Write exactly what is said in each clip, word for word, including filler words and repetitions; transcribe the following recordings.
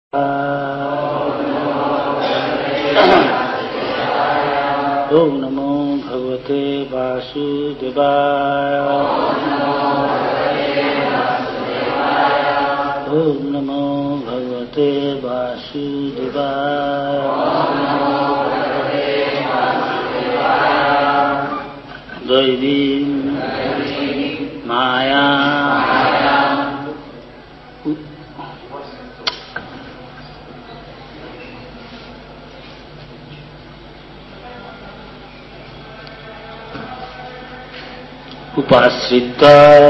ओम नमो भगवते वासुदेवाय। ओम नमो भगवते वासुदेवाय। दैवी माया उपाश्रित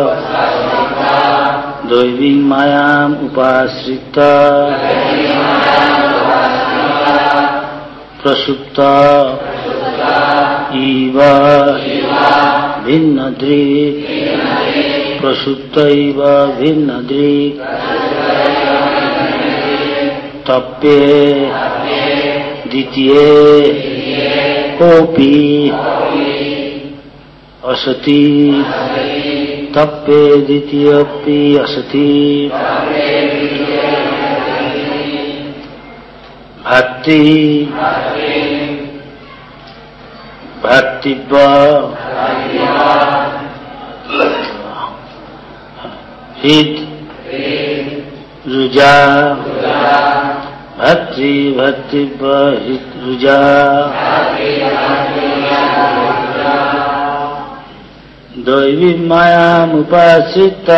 दैवी मायाम उपाश्रित प्रसुप्त इव भिन्न दृक् प्रसुप्त इव भिन्न दृक् तप्ये द्वितीये कोऽपि असति तप्ये द्वितीयेऽपि असति भक्ति भक्तिव हित रुजा भक्ति भक्तिव हित रुजा दैवी मायामुपाश्रित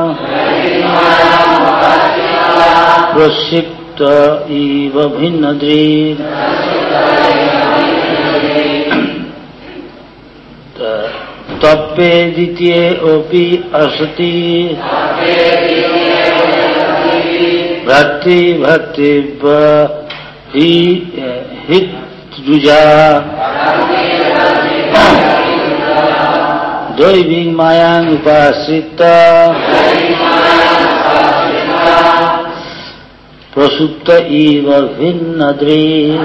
प्रक्षिप्त इव भिन्न दृक् तप्ये द्वितीये अपि असति भक्ति भक्तिव हित रुजा दैवी मायामुपाश्रित प्रसुप्त इव भिन्न दृक्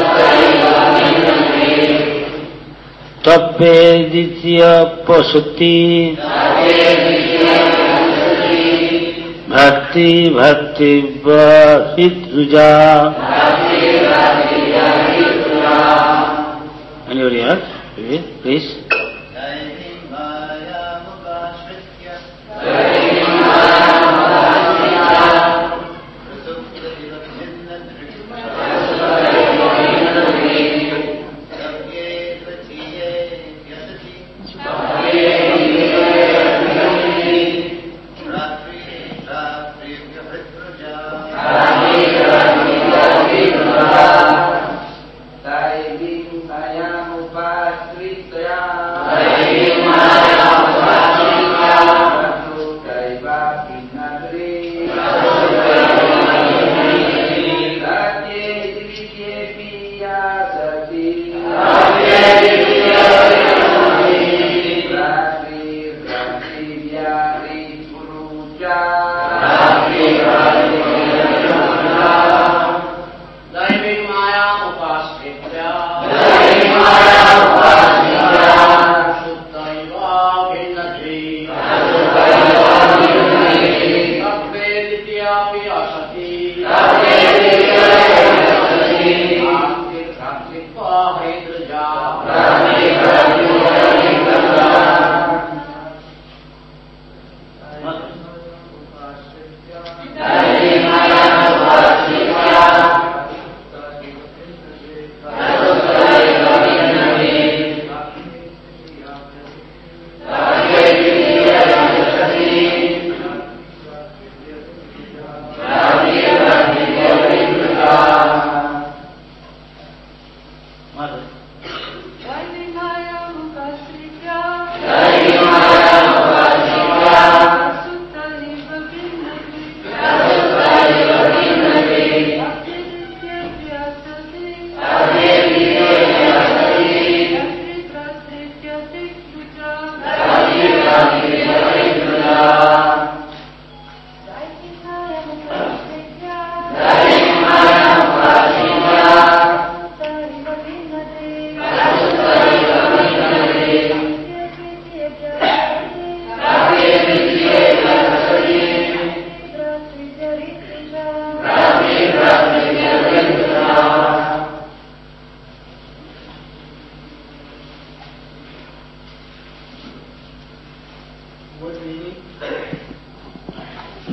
तप्ये द्वितीयेऽप्यसति भक्ति भक्तिव हित रुजा। Anybody else? Please.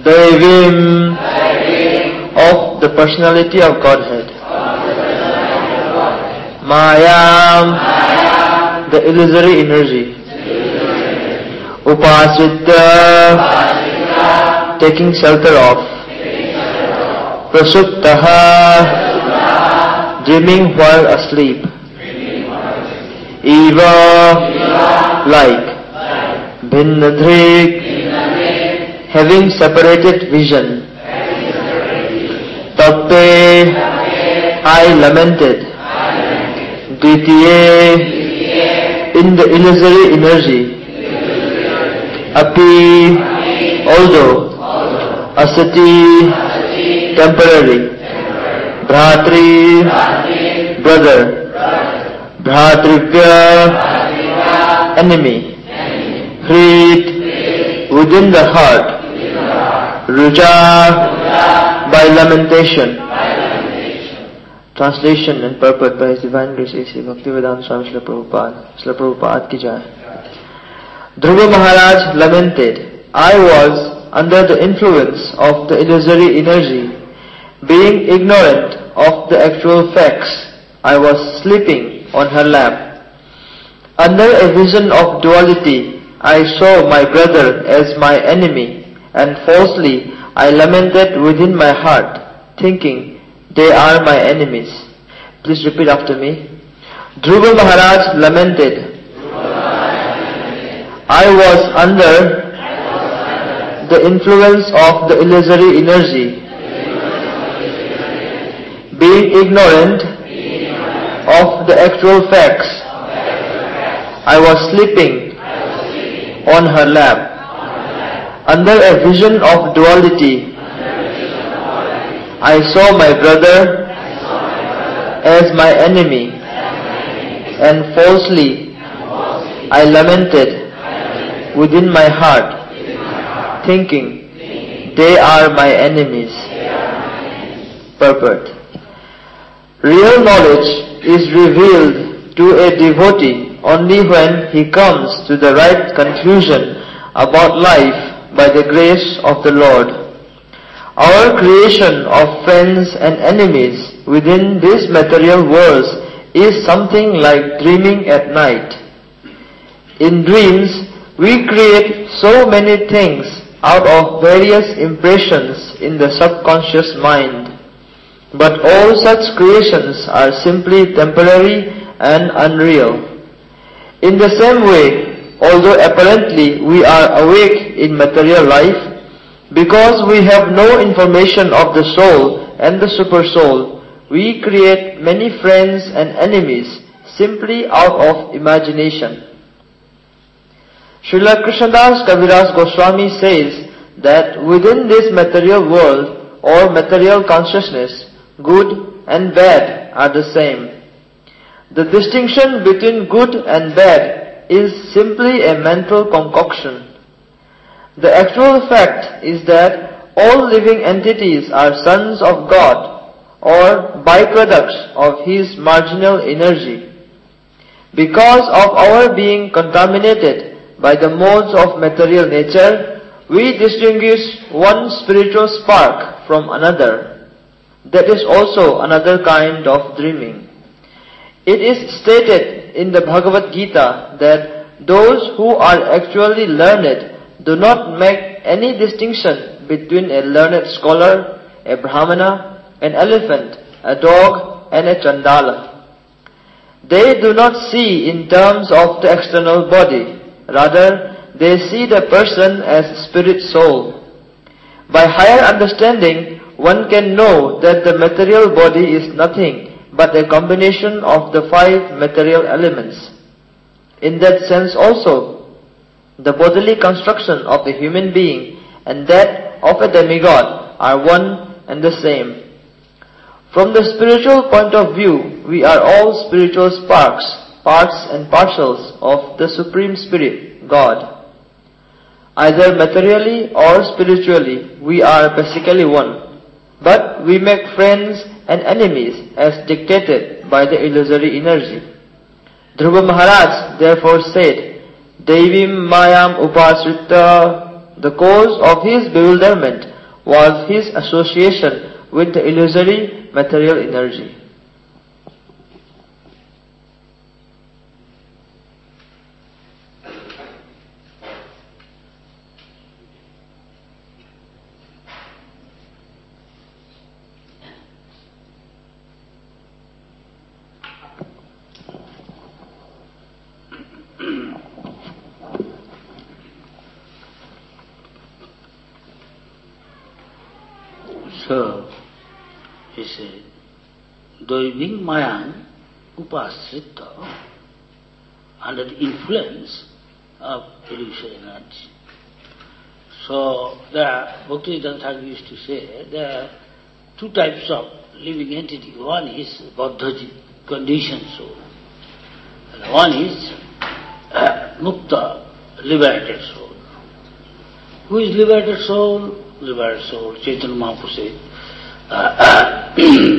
Devim, of the personality of Godhead. Mayam, the illusory energy. Upasrita, taking shelter of. Prasuptaha, dreaming while asleep. Eva, like. Bhinnadrik, having separated vision. Tatte, I lamented. Ditiye, in the illusory energy. Api, although. Asati, temporary. Bhratri, brother. Bhratrivya, enemy. Hrit, within the heart. Ruja, by lamentation. Translation and purport by His Divine Grace A C Bhaktivedanta Swami Srila Prabhupada. Srila Prabhupada ki jai. Dhruva Maharaj lamented, I was under the influence of the illusory energy, being ignorant of the actual facts. I was sleeping on her lap. Under a vision of duality, I saw my brother as my enemy, and falsely I lamented within my heart, thinking, they are my enemies. Please repeat after me. Dhruva Maharaj lamented, I was under the influence of the illusory energy, being ignorant of the actual facts. I was sleeping on her lap. Under a vision of duality, I saw my brother as my enemy, and falsely I lamented within my heart, thinking, they are my enemies. Purport. Real knowledge is revealed to a devotee only when he comes to the right conclusion about life by the grace of the Lord. Our creation of friends and enemies within these material worlds is something like dreaming at night. In dreams, we create so many things out of various impressions in the subconscious mind. But all such creations are simply temporary and unreal. In the same way, although apparently we are awake in material life, because we have no information of the soul and the supersoul, we create many friends and enemies simply out of imagination. Srila Krishnadas Kaviraj Goswami says that within this material world or material consciousness, good and bad are the same. The distinction between good and bad is simply a mental concoction. The actual fact is that all living entities are sons of God or byproducts of His marginal energy. Because of our being contaminated by the modes of material nature, we distinguish one spiritual spark from another. That is also another kind of dreaming. It is stated in the Bhagavad Gita that those who are actually learned do not make any distinction between a learned scholar, a brahmana, an elephant, a dog, and a chandala. They do not see in terms of the external body. Rather, they see the person as spirit soul. By higher understanding, one can know that the material body is nothing but a combination of the five material elements. In that sense also, the bodily construction of a human being and that of a demigod are one and the same. From the spiritual point of view, we are all spiritual sparks, parts and parcels of the Supreme Spirit, God. Either materially or spiritually, we are basically one. But we make friends and enemies as dictated by the illusory energy. Dhruva Maharaj therefore said, Devim Mayam Upasrita, the cause of his bewilderment was his association with the illusory material energy. So, he said, Doiving Mayan Upasrita, under the influence of illusory energy. So, there, Bhaktivedanta Thakur used to say, there are two types of living entity. One is Baddhaji, conditioned soul. And one is uh, Mukta, liberated soul. Who is liberated soul? Liberated soul, Chaitanya Mahaprabhu said, uh, uh,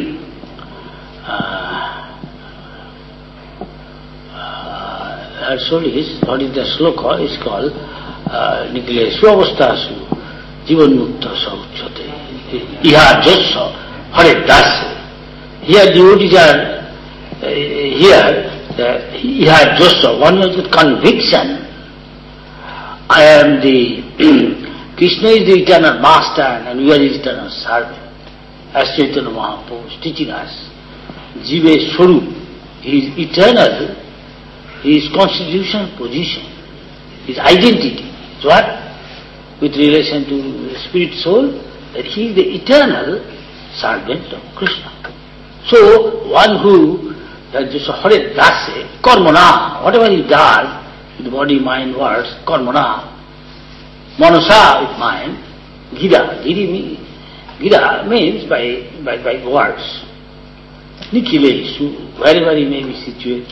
uh, actually his, what is the sloka, is called Nikile Swavastasu Jivan Mukta Sauchate Iha Jotsa Hare Das. Here devotees are uh, here, uh, Iha Jotsa, one is with conviction, I am the Krishna is the eternal master and we are his eternal servant. As Chaitanya Mahaprabhu is teaching us, Jiva Swarup, he is eternal, his constitutional position, his identity. So what? With relation to the spirit soul, that he is the eternal servant of Krishna. So one who has just Hare Dase, Karmana, whatever he does, with body, mind, words, Karmana, Manasa with mind, Gita, Gita means by, by, by words. Nikhilesu, wherever he may be situated.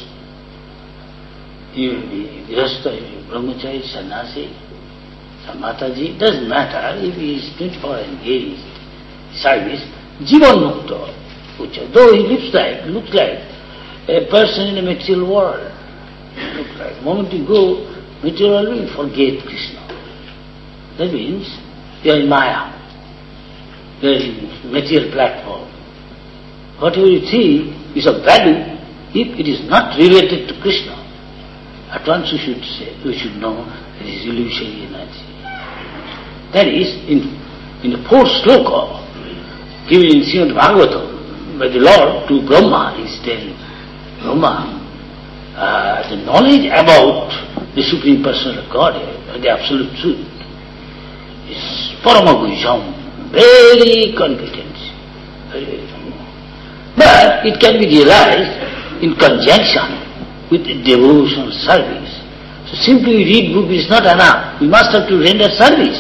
He will be Grihastha, he will be Brahmachari, Sannyasi, Mataji, doesn't matter if he is twenty-four engaged service, Jivan Mukta, which though he lives like, looks like a person in a material world. Look like, the moment you go material world, you forget Krishna. That means you are in Maya, you are in material platform. Whatever you see is of value if it is not related to Krishna. At once you should say, you should know it is illusory energy. That is, in, in the fourth sloka, given in Srimad Bhagavatam, by the Lord to Brahma, he is telling, Brahma, uh, the knowledge about the Supreme Personality of Godhead, the Absolute Truth, is Paramagujam, very confident. Very, very but it can be realized in conjunction with devotional service. So simply read book is not enough. We must have to render service.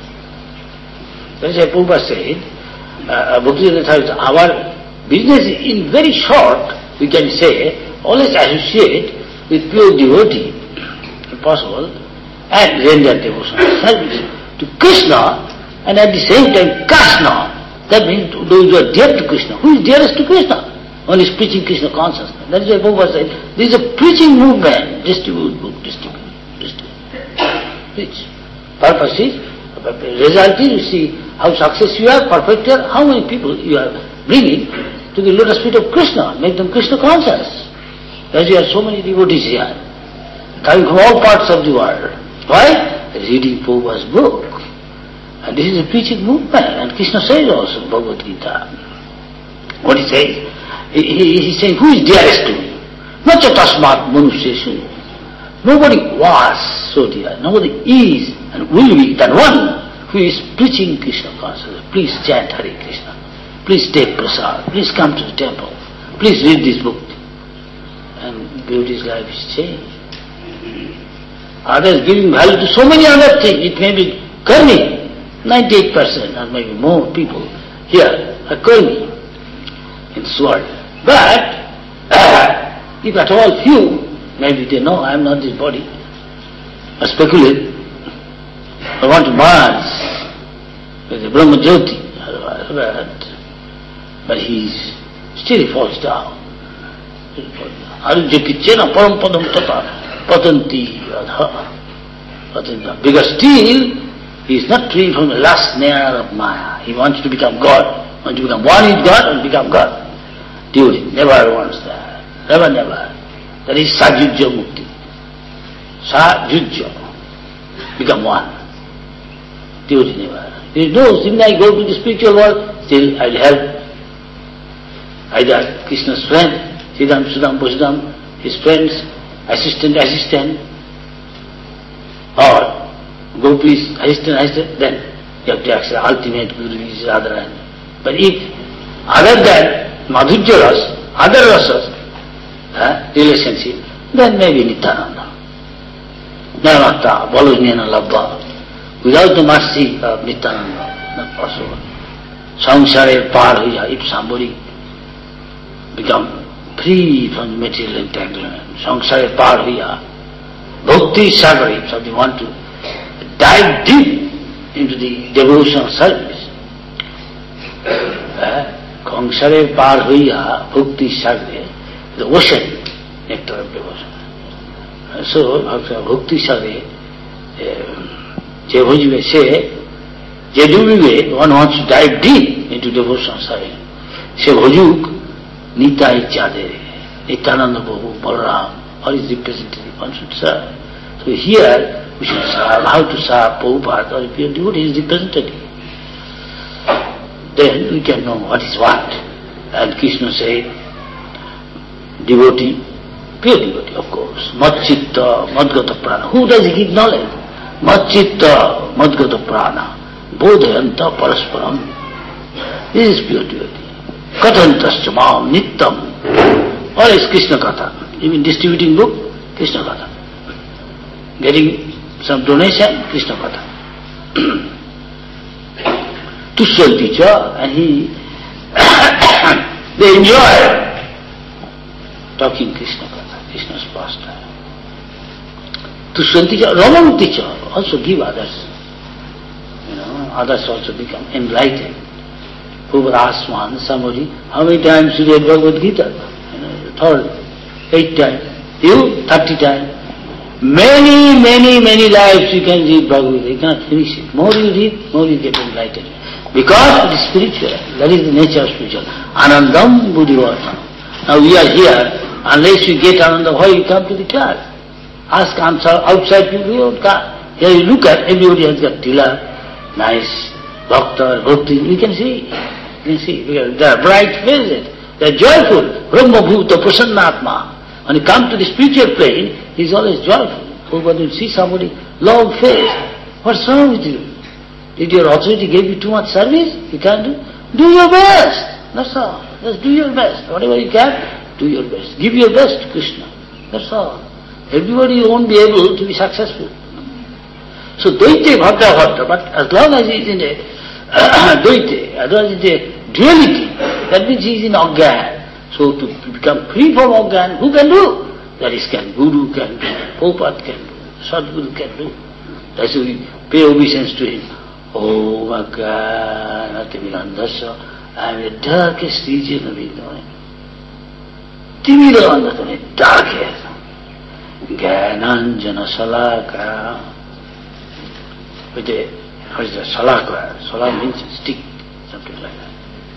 That's why Prabhupada said, uh, our business in very short, we can say, always associate with pure devotee, if possible, and render devotional service to Krishna, and at the same time Krishna. That means those who are dear to Krishna. Who is dearest to Krishna? One is preaching Krishna consciousness. That is why Prabhupada said, this is a preaching movement. Distribute book, distribute, distribute. Preach. Purpose is, result is, you see how success you are, perfect you are, how many people you are bringing to the lotus feet of Krishna, make them Krishna conscious. As you have so many devotees here, coming from all parts of the world. Why? Reading Prabhupada's book. And this is a preaching movement. And Krishna says also in Bhagavad Gita. What he says? He, he, he's saying, who is dearest to me? Not tasmat manusyeshu. Nobody was so dear. Nobody is and will be than one who is preaching Krishna consciousness. Please chant Hare Krishna. Please take prasad. Please come to the temple. Please read this book. And devotee's life is changed. Others giving value to so many other things. It may be karmi. ninety-eight percent or maybe more people here are karmi in this world. But uh, if at all few, maybe they know I am not this body, or speculate, or want to merge with the Brahma Jyoti, but he is still falls down. Arujyakichena parampadam tata patanti adha. Because still he is not free from the last snare of Maya. He wants to become God. Wants to become one with God and become God. Devotee never wants that. Never, never. That is Sajujya Mukti. Sajujya. Become one. Devotee never. There is no, even I go to the spiritual world, still I'll help. Either Krishna's friend, Siddham, Sudham, Vasudham, his friends, assistant, assistant, or Gopis, assistant, assistant, then you have to accept ultimate Guru is Radharani. But if other than Madhurya Ras, other rasas, uh, relationship, then maybe Nityananda. Namatta, Balujnana Labba. Without the mercy of Nityananda, not possible. Samsara par huya, if somebody become free from material entanglement, samsara par huya, bhakti sagar, if somebody want to dive deep into the devotional service, samsara par huya, bhakti sagar, the ocean, nectar of devotion. So, bhakti sagar, Je bhujve se, je dubive, one wants to dive deep into devotional service. Se bhujuk, Nitai Chadere, Nityananda Prabhu, Balaram, all is representative, one should serve. So here, we should serve, how to serve Prabhupada or if you do it, he is representative. Then we can know what is what. And Krishna said, devotee, pure devotee of course, Matchitta, Madgata Prana. Who does he give knowledge? Matchitta, Madgata Prana, Bodhayanta Parasparam. This is pure devotee. Kathantascha mam nittam. Or is Krishna Katha. Even distributing book, Krishna Katha. Getting some donation, Krishna Katha. Tushal teacher, and he, they enjoy talking Krishna Katha, Krishna's pastime. Tushal teacher, Raman teacher, also give others. You know, others also become enlightened. Who would ask one, somebody, how many times you read Bhagavad Gita? You know, third, eight times. You, thirty times. Many, many, many lives you can read Bhagavad Gita. You cannot finish it. More you read, more you get enlightened. Because it is spiritual. That is the nature of spiritual. Anandam buddhivartam. Now we are here, unless you get Ananda, why you come to the class? Ask answer outside people, you don't come. Here you look at, everybody has got tila, nice, bhakta, bhakti, you can see. You can see, because they are bright faces, they are joyful. Brahma bhuta prasannatma. When you come to the spiritual plane, he is always joyful. So when you see somebody, long face, what's wrong with you? Did your authority give you too much service? You can't do? Do your best. That's all. Just do your best. Whatever you can, do your best. Give your best to Krishna. That's all. Everybody won't be able to be successful. So Dvaite Bhakta Bhakta, but as long as he is in a Dvaite, as long as he is a duality, that means he is in Agyan. So to become free from Agyan, who can do? That is can Guru can do, Prabhupada can do, Sadguru can do. That's why we pay obeisance to him. Oh my God, I am the darkest region of ignorance. Timidavandhatane, darkest. Gyananjana salaka. With a, what is that? Salaka. Salaka means stick, something like that.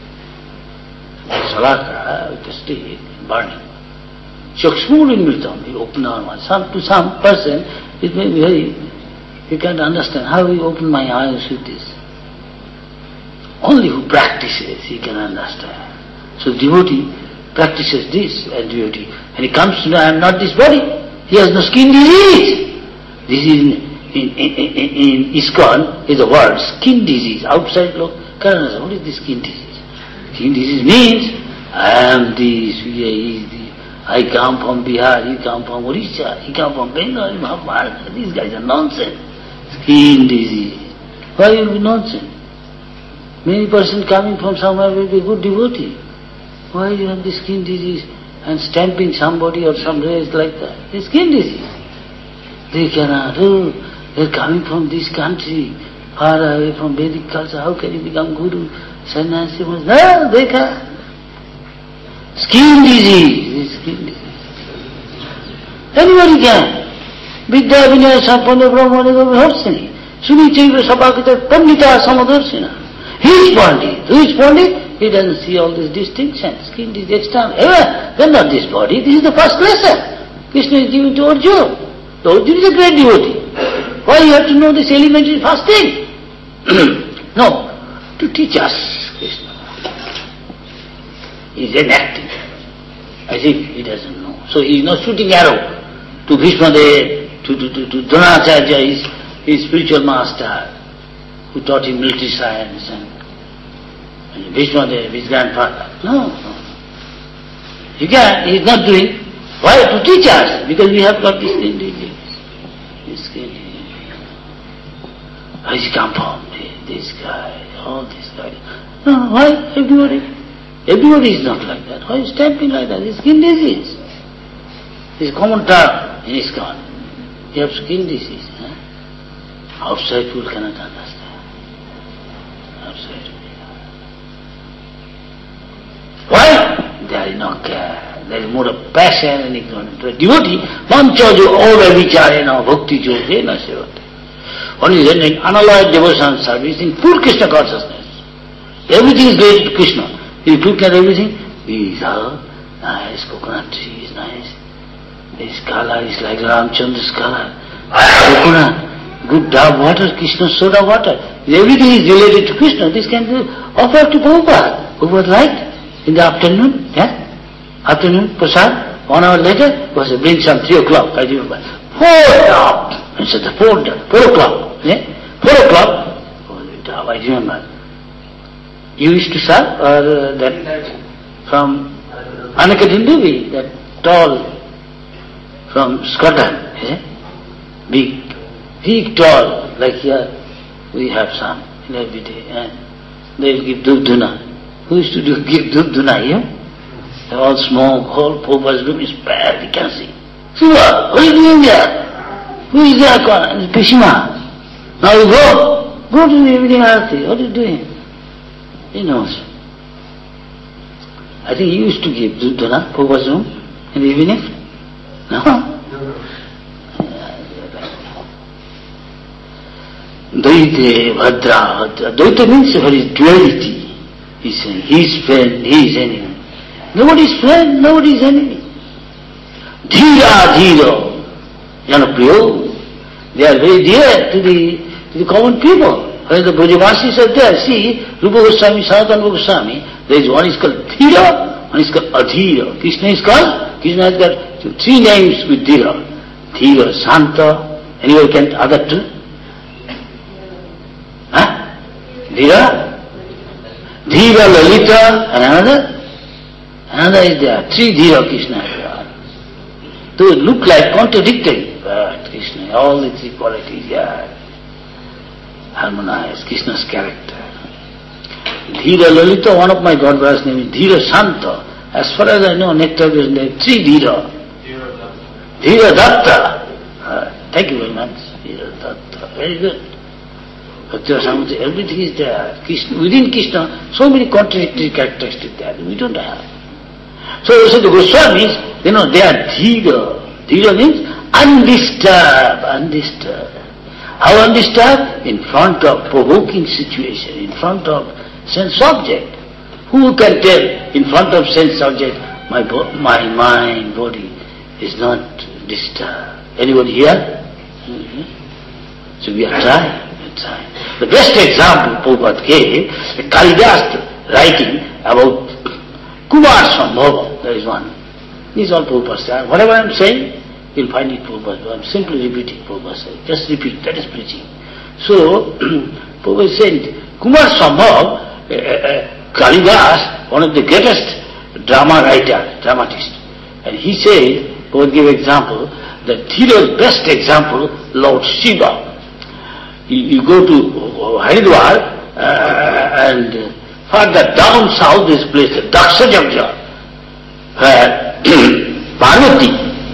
Salaka with a stick, burning. Chakshmurin miltam, you open our eyes. Some, to some person, it may be very, you can't understand how you open my eyes with this. Only who practices, he can understand. So devotee practices this, and devotee, and he comes to know, I am not this body. He has no skin disease. This is in, in, in, in, in ISKCON is the word, skin disease. Outside look, can't understand, what is this skin disease? Skin disease means, I am this, he is this. I come from Bihar, he come from Orissa, he come from Bengal, Mahabharata. These guys are nonsense. Skin disease. Why will be nonsense? Many person coming from somewhere will be good devotee. Why you have this skin disease and stamping somebody or some race like that? It's skin disease. They cannot, oh, they're coming from this country, far away from Vedic culture, how can he become Guru? Sannyasi was, no, they can't. Skin disease, skin disease. Anybody can. Vidya Vinaya Sampana Brahmana Bharsini. Suni Chaiva Sabhakita Pandita Samadarshina. He is Pandit. Who is Pandit? He doesn't see all these distinctions. Skin is external. Eh, then not this body. This is the first lesson. Krishna is giving to Arjuna. The Arjuna is a great devotee. Why you have to know this elementary first thing? No, to teach us Krishna. He is enacting as if he doesn't know. So he is not shooting arrow to Bhishma Dev, to, to, to, to Dronacharya, his, his spiritual master, who taught him military science, and, and Bhishma Dev, his grandfather. No, no. He can, he is not doing. Why? To teach us, because we have got this skin disease. This skin disease. Where does he come from? This guy, all this guy. No, why? Everybody. Everybody is not like that. Why is stamping like that? It's skin disease. It's a common term in ISKCON. You have skin disease. Huh? Outside people cannot understand. Outside people. Why? There is no care. There is more of passion and ignorance. The devotee, manchojo ora vicharena bhakti jogena sevate. One is in unalloyed devotion service in full Krishna consciousness. Everything is related to Krishna. You look at everything, these are nice, coconut tree is nice. This color is like Ramchandra's color. Coconut, good dove water, Krishna's soda water. Everything is related to Krishna. This can be offered to Prabhupada. Prabhupada liked in the afternoon, yeah? Afternoon, prasad, one hour later, was to bring some three o'clock, I remember. Four o'clock! I said, four, four o'clock, yeah? Four o'clock, oh, I remember. You used to serve, or uh, that from Anakat Hinduvi, that tall, from Scotland, is it? Big, big tall, like here, we have some, in every day, and they will give Dudhuna. Who used to do, give Dudhuna here? They all smoke, whole Prabhupada's room is bad, you can see. Shiva, what are you doing there? Who is there? It's Bhishma. Now you go, go to the evening arati, what are you doing? He knows. I think he used to give Dudhana, Prabhupada's room, in the evening. No? Dvaita, Bhadra, Bhadra. Dvaita means for his duality. He's saying, his friend, his enemy. Nobody's friend, nobody's enemy. Dhira, dhira. Janapriyo. They are very dear to the, to the common people. When the Brajavasis are there, see, Rupa Goswami, Sanatana Goswami, there is one is called Dhira, one is called Adhira. Krishna is called, Krishna has got three names with Dhira. Dhira, Santa, anybody can, other two? Huh? Dhira? Dhira, Lalita, and another? Another is there. Three Dhira Krishna has got. They look like contradictory, but Krishna, all the three qualities, yeah. Harmonize Krishna's character. Dhira Lalita, one of my god brothers' name is Dhira Santa. As far as I know, Nectar is named three Dhira. Dhira Datta. Uh, thank you very much. Dhira Datta. Very good. Bhakti everything is there. Krishna, within Krishna, so many contradictory characteristics there. We don't have. So, so the Goswamis, you know, they are Dhira. Dhira means undisturbed, undisturbed. How undisturbed? In front of provoking situation, in front of sense object. Who can tell in front of sense object, my bo- my mind, body is not disturbed? Anybody here? Mm-hmm. So we are trying, we are trying. The best example Prabhupada gave, Kalidas writing about Kumar Sambhava, there is one. These are Prabhupada's style. Whatever I am saying, you'll find it Prabhupada. I'm simply repeating Prabhupada said. Just repeat, that is preaching. So, Prabhupada said, Kumar Sambhava, uh, uh, Kalidas, one of the greatest drama writer, dramatist. And he said, Prabhupada gave example, that Dhira's best example, Lord Shiva. You, you go to Haridwar, uh, and further down south is place, Daksha Jagja, where Parvati,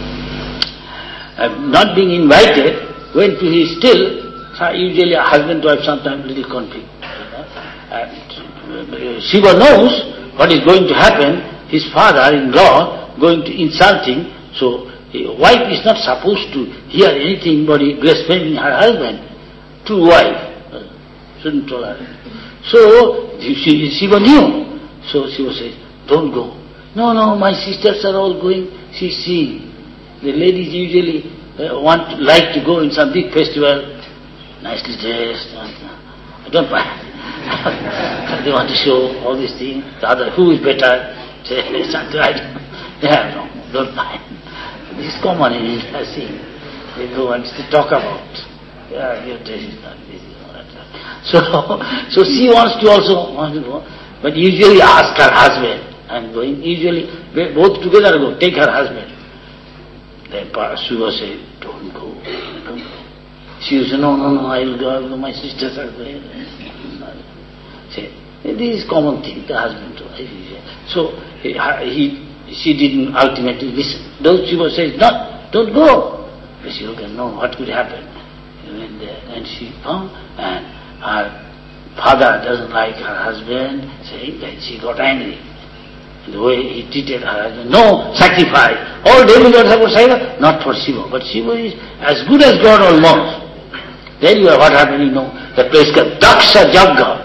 uh, not being invited, went to his still, usually a husband wife sometimes little conflict. You know? And uh, Shiva knows what is going to happen, his father-in-law going to insult him, so a wife is not supposed to hear anything but blaspheming her husband. True wife, uh, shouldn't tolerate. So she, Shiva knew. So Shiva says, don't go. No, no, my sisters are all going. She's seeing. The ladies usually uh, want, like to go in some big festival, nicely dressed. I don't mind. They want to show all these things. The other, who is better? Say, yeah, no, don't mind. This is common in India, see. They go and talk about. Yeah, your dress is not this, is not that. So, so she wants to also want to go, but usually ask her husband. I'm going. Usually both together go. Take her husband. Then Shiva said, don't go, don't go. She said, no, no, no, I will go, I will go. My sisters are going. Say, this is common thing, the husband to wife. So he, he, she didn't ultimately listen. Though Shiva says, no, don't go. But she okay, no, what could happen? And, uh, and she found, and her father doesn't like her husband, saying that she got angry. The way he treated her husband, no sacrifice. All demigods have sacrifice, not for Shiva. But Shiva is as good as God almost. Then you are what happened, you know, the place called Daksha Jagga.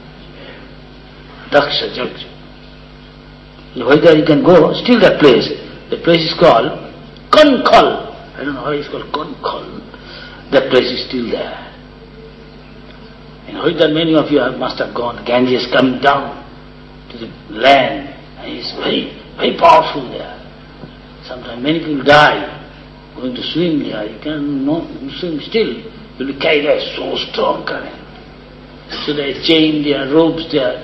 Daksha Jagga. Whether you can go, still that place. The place is called Konkhal. I don't know why it's called Konkhal. That place is still there. In Haridwar, many of you have, must have gone. Ganges coming down to the land. And it's very, very powerful there. Sometimes many people die going to swim there. You can not swim still. You'll be carried by so strong current. So they chain their ropes there.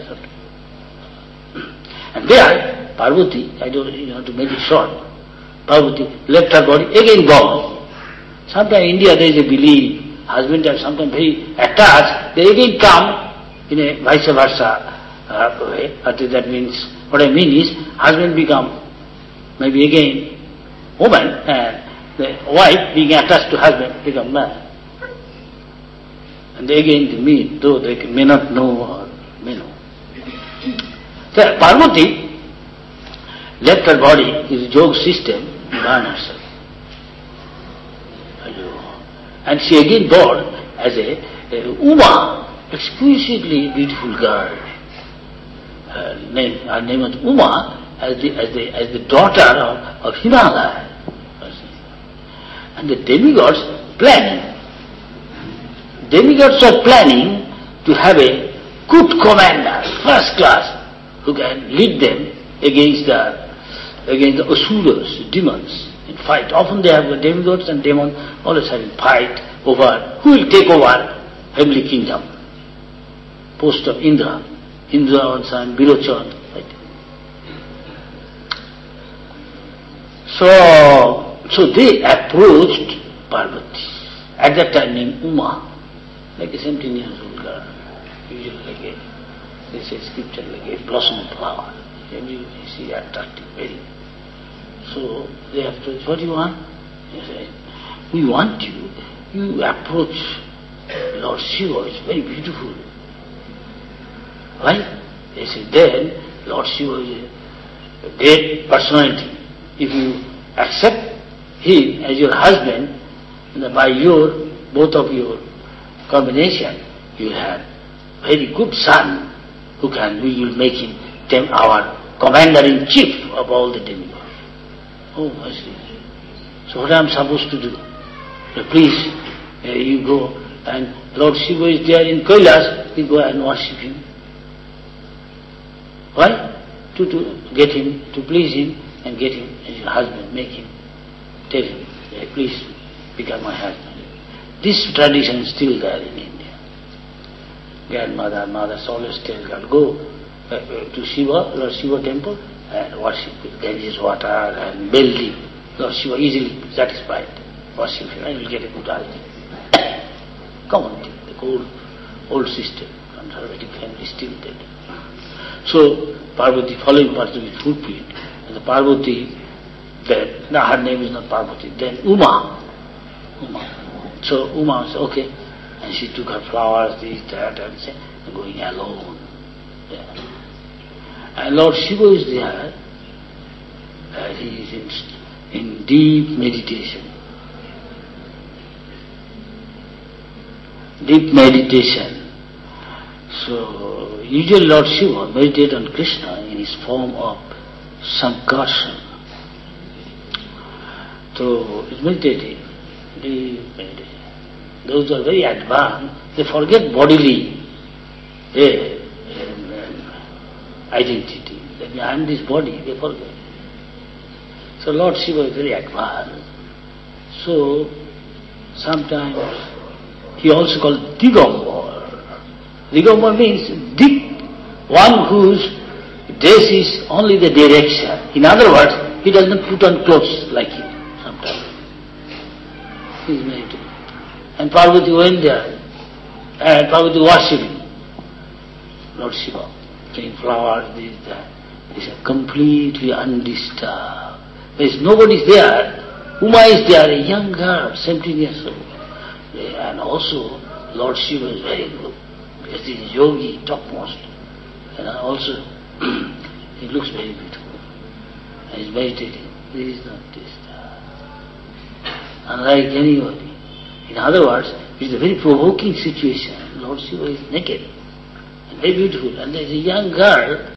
And there, Parvati, I don't you know to make it short, Parvati left her body, again gone. Sometimes in India there is a belief, husband are sometimes very attached, they again come in a vice versa uh, way. That means, what I mean is, husband become maybe again woman, and the wife being attached to husband become man. And they again they meet, though they may not know or may know. So Parvati left her body, his yoga system, burn herself. And she again born as a, a Uma, exquisitely beautiful girl. Her name, her name was Uma, as the as the as the daughter of, of Himalaya. And the demigods planning. Demigods are planning to have a good commander, first class, who can lead them against the against the asuras, demons, in fight. Often they have the demigods and demons always having fight over who will take over heavenly kingdom. Post of Indra. Indra and son, Birochan. Right? So, so they approached Parvati. At that time named Uma, like a seventeen years old girl, usually like a, they say scripture, like a blossom flower. And you see attractive, very. So they approach, what do you want? They say, we want you, you approach Lord Shiva, it's very beautiful. Right? They say, then Lord Shiva is a great personality. If you accept him as your husband, and by your, both of your combination, you have very good son who can, we will make him them our commander-in-chief of all the demigods. Oh, I see. So what am I supposed to do? So please, uh, you go, and Lord Shiva is there in Kailas, you go and worship him. Why? To, to get him, to please him, and get him as your husband, make him, tell him, hey, please become my husband. This tradition is still there in India. Grandmother, mothers always tell girl, go uh, uh, to Shiva, Lord Shiva temple, and worship with Ganges water and bell leaf. Lord Shiva easily satisfied. Worship him and you will get a good husband. Common thing, the old, old system, conservative family still there. So Parvati, following Parvati with fulfilled, and the Parvati, then, no, her name is not Parvati, then Uma. Uma. So Uma said, okay, and she took her flowers, this, that, and said, going alone. Yeah. And Lord Shiva is there, uh, he is in, in deep meditation. Deep meditation. So, usually Lord Shiva meditated on Krishna in his form of Sankarsana. So, it's meditative, deep meditation. Those who are very advanced, they forget bodily eh, identity. That I am this body, they forget. So Lord Shiva is very advanced. So sometimes he also called Digambar. Digambar means Dig, one whose dress is only the direction. In other words, he doesn't put on clothes like him sometimes. He is meditating. And Parvati went there, and Parvati worshipping Lord Shiva, taking flowers, this, that. He said, completely undisturbed. There is nobody there. Uma is there, a young girl, seventeen years old. And also, Lord Shiva is very good, because he is yogi, topmost. And also, he looks very beautiful. And he is meditating. This is not disturbed. Unlike anybody. In other words, it is a very provoking situation. Lord Shiva is naked, and very beautiful. And there is a young girl,